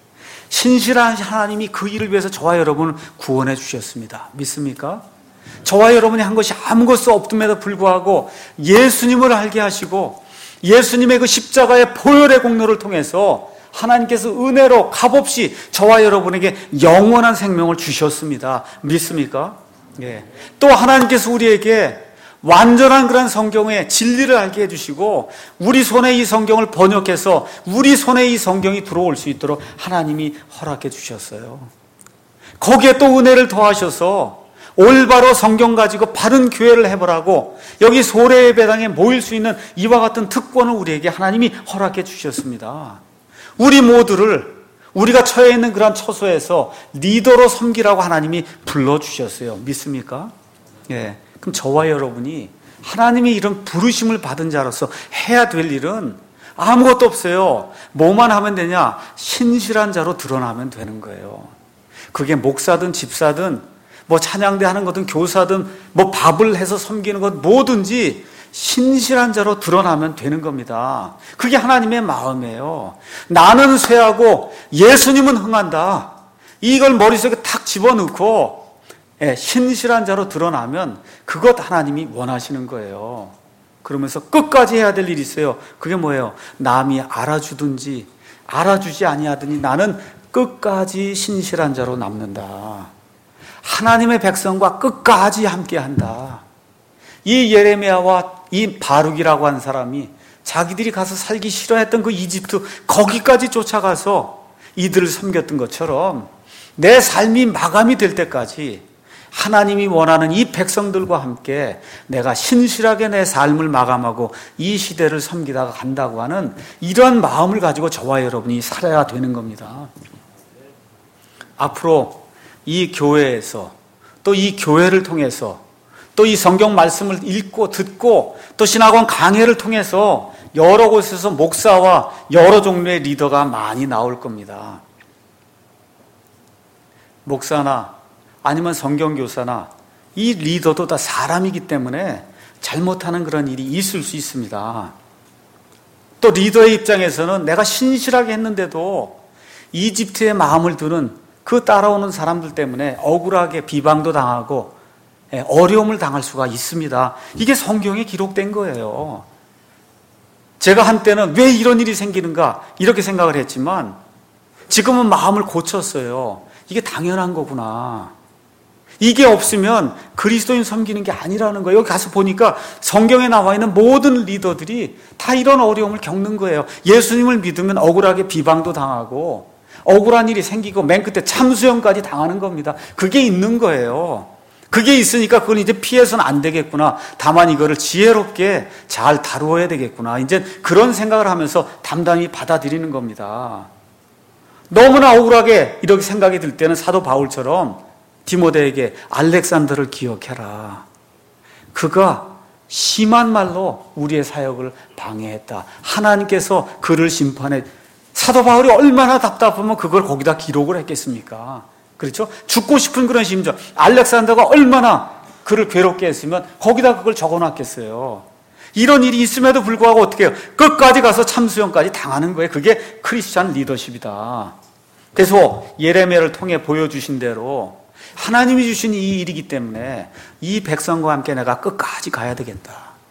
신실한 하나님이 그 일을 위해서 저와 여러분을 구원해 주셨습니다. 믿습니까? 저와 여러분이 한 것이 아무것도 없음에도 불구하고 예수님을 알게 하시고 예수님의 그 십자가의 보혈의 공로를 통해서 하나님께서 은혜로 값없이 저와 여러분에게 영원한 생명을 주셨습니다. 믿습니까? 예. 또 하나님께서 우리에게 완전한 그런 성경의 진리를 알게 해주시고 우리 손에 이 성경을 번역해서 우리 손에 이 성경이 들어올 수 있도록 하나님이 허락해 주셨어요. 거기에 또 은혜를 더하셔서 올바로 성경 가지고 바른 교회를 해보라고 여기 소래예배당에 모일 수 있는 이와 같은 특권을 우리에게 하나님이 허락해 주셨습니다. 우리 모두를 우리가 처해 있는 그런 처소에서 리더로 섬기라고 하나님이 불러주셨어요. 믿습니까? 예. 그럼 저와 여러분이 하나님이 이런 부르심을 받은 자로서 해야 될 일은 아무것도 없어요. 뭐만 하면 되냐? 신실한 자로 드러나면 되는 거예요. 그게 목사든 집사든 뭐 찬양대 하는 거든 교사든 뭐 밥을 해서 섬기는 것 뭐든지 신실한 자로 드러나면 되는 겁니다. 그게 하나님의 마음이에요. 나는 쇠하고 예수님은 흥한다. 이걸 머릿속에 탁 집어넣고 예, 신실한 자로 드러나면 그것 하나님이 원하시는 거예요. 그러면서 끝까지 해야 될 일이 있어요. 그게 뭐예요? 남이 알아주든지 알아주지 아니하더니 나는 끝까지 신실한 자로 남는다. 하나님의 백성과 끝까지 함께한다. 이 예레미야와 이 바룩이라고 하는 사람이 자기들이 가서 살기 싫어했던 그 이집트 거기까지 쫓아가서 이들을 섬겼던 것처럼 내 삶이 마감이 될 때까지 하나님이 원하는 이 백성들과 함께 내가 신실하게 내 삶을 마감하고 이 시대를 섬기다가 간다고 하는 이러한 마음을 가지고 저와 여러분이 살아야 되는 겁니다. 앞으로 이 교회에서 또 이 교회를 통해서 또 이 성경 말씀을 읽고 듣고 또 신학원 강해를 통해서 여러 곳에서 목사와 여러 종류의 리더가 많이 나올 겁니다. 목사나 아니면 성경교사나 이 리더도 다 사람이기 때문에 잘못하는 그런 일이 있을 수 있습니다. 또 리더의 입장에서는 내가 신실하게 했는데도 이집트의 마음을 두는 그 따라오는 사람들 때문에 억울하게 비방도 당하고 어려움을 당할 수가 있습니다. 이게 성경에 기록된 거예요. 제가 한때는 왜 이런 일이 생기는가 이렇게 생각을 했지만 지금은 마음을 고쳤어요. 이게 당연한 거구나. 이게 없으면 그리스도인 섬기는 게 아니라는 거예요. 여기 가서 보니까 성경에 나와 있는 모든 리더들이 다 이런 어려움을 겪는 거예요. 예수님을 믿으면 억울하게 비방도 당하고 억울한 일이 생기고 맨 끝에 참수형까지 당하는 겁니다. 그게 있는 거예요. 그게 있으니까 그건 이제 피해서는 안 되겠구나. 다만 이거를 지혜롭게 잘 다루어야 되겠구나. 이제 그런 생각을 하면서 담담히 받아들이는 겁니다. 너무나 억울하게 이렇게 생각이 들 때는 사도 바울처럼 디모데에게 알렉산더를 기억해라. 그가 심한 말로 우리의 사역을 방해했다. 하나님께서 그를 심판해. 사도 바울이 얼마나 답답하면 그걸 거기다 기록을 했겠습니까? 그렇죠? 죽고 싶은 그런 심정. 알렉산더가 얼마나 그를 괴롭게 했으면 거기다 그걸 적어놨겠어요. 이런 일이 있음에도 불구하고 어떻게 해요? 끝까지 가서 참수형까지 당하는 거예요. 그게 크리스찬 리더십이다. 그래서 예레미야를 통해 보여주신 대로 하나님이 주신 이 일이기 때문에 이 백성과 함께 내가 끝까지 가야 되겠다.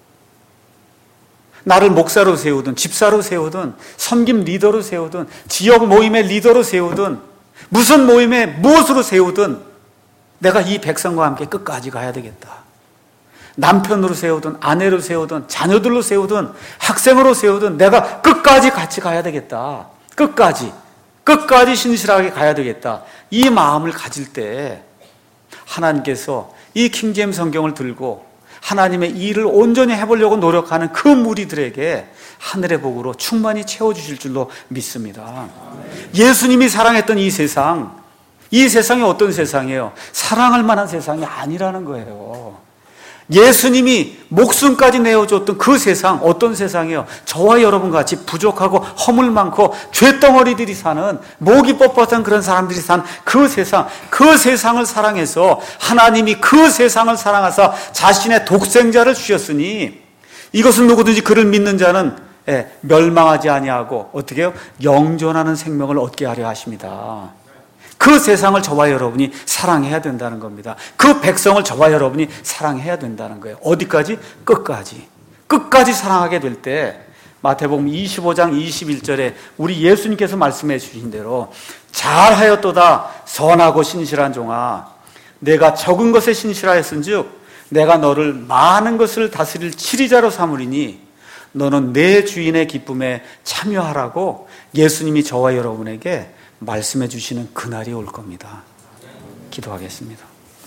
나를 목사로 세우든 집사로 세우든 섬김 리더로 세우든 지역 모임의 리더로 세우든 무슨 모임에 무엇으로 세우든 내가 이 백성과 함께 끝까지 가야 되겠다. 남편으로 세우든 아내로 세우든 자녀들로 세우든 학생으로 세우든 내가 끝까지 같이 가야 되겠다. 끝까지 끝까지 신실하게 가야 되겠다. 이 마음을 가질 때 하나님께서 이 킹제임 성경을 들고 하나님의 일을 온전히 해보려고 노력하는 그 무리들에게 하늘의 복으로 충만히 채워주실 줄로 믿습니다. 예수님이 사랑했던 이 세상, 이 세상이 어떤 세상이에요? 사랑할 만한 세상이 아니라는 거예요. 예수님이 목숨까지 내어줬던 그 세상, 어떤 세상이에요? 저와 여러분 같이 부족하고 허물 많고 죄덩어리들이 사는, 목이 뻣뻣한 그런 사람들이 산 그 세상, 그 세상을 사랑해서 하나님이 그 세상을 사랑하사 자신의 독생자를 주셨으니 이것은 누구든지 그를 믿는 자는 멸망하지 아니하고 어떻게 해요? 영존하는 생명을 얻게 하려 하십니다. 그 세상을 저와 여러분이 사랑해야 된다는 겁니다. 그 백성을 저와 여러분이 사랑해야 된다는 거예요. 어디까지? 끝까지. 끝까지 사랑하게 될 때 마태복음 이십오 장 이십일 절에 우리 예수님께서 말씀해 주신 대로 잘하였도다 선하고 신실한 종아 내가 적은 것에 신실하였은즉 내가 너를 많은 것을 다스릴 치리자로 삼으리니 너는 내 주인의 기쁨에 참여하라고 예수님이 저와 여러분에게 말씀해 주시는 그날이 올 겁니다. 기도하겠습니다.